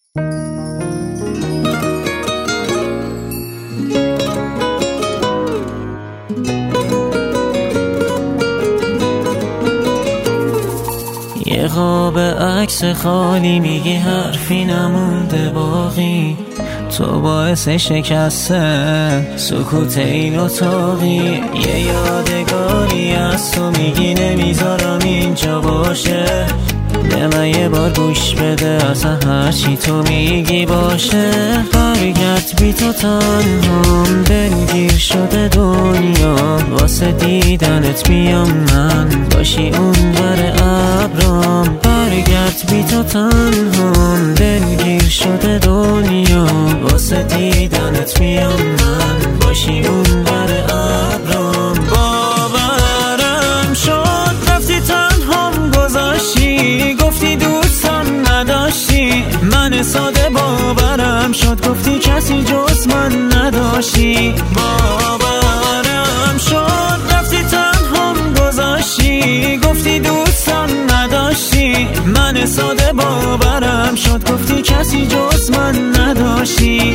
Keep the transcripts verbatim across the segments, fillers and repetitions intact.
یه قاب عکس خالی میگی حرفی نمونده باقی، تو باعث شکسته سکوت این اتاقی. یه یادگاری از تو میگی نمیذارم اینجا باشه، به من یه بار گوش بده اصلا هرچی تو میگی باشه. برگرد بی تو تنهام، دلگیر شده دنیا، واسه دیدنت بیام من باشی اون ور ابرام. برگرد بی تو تنهام، دلگیر شده دنیا، واسه دیدنت بیام من باشی اون ور ابرام. باورم شد رفتی تنهام گذاشتی، گفتی دوستم نداشتی، من ساده باورم شد گفتی کسی جز من نداشتی. باورم شد رفتی تنهام گذاشتی، گفتی دوستم نداشتی، من ساده باورم شد گفتی کسی جز من نداشتی.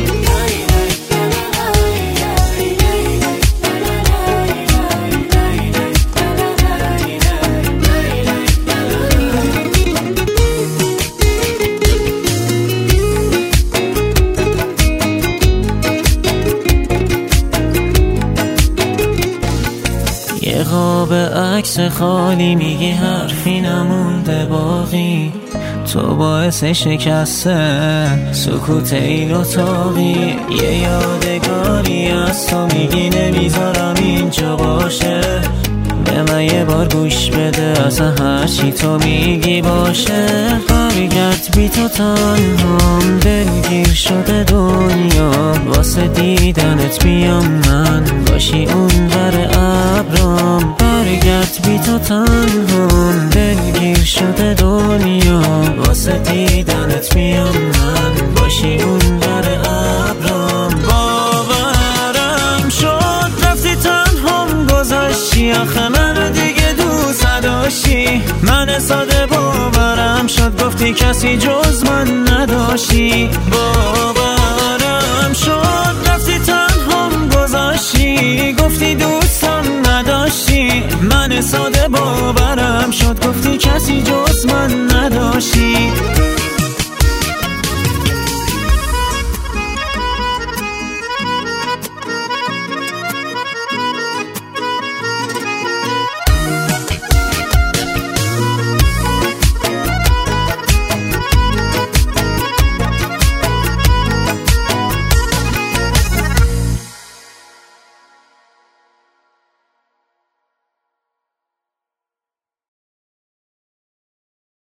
یه قاب عکس خالی میگی حرفی نمونده باقی، تو باعث شکسته سکوت این اتاقی. یه یادگاری از تو میگی نمیذارم اینجا باشه، به من یه بار گوش بده اصلا هرچی تو میگی باشه. برگرد بی تو تنهام، دلگیر شده دنیا، واسه دیدنت بیام من باشی اون ور ابرام. برگرد بی تو تنهام، دلگیر شده دنیا، واسه دیدنت بیام من باشی اون ور ابرام. باورم شد رفتی تنهام گذاشتی، آخه من دیگه دوست نداشتی، من ساده باورم شد گفتی کسی جز من نداشتی. باورم شد رفتی تنهام گذاشتی، گفتی دوستم نداشتی، من ساده باورم شد گفتی کسی جز من نداشتی.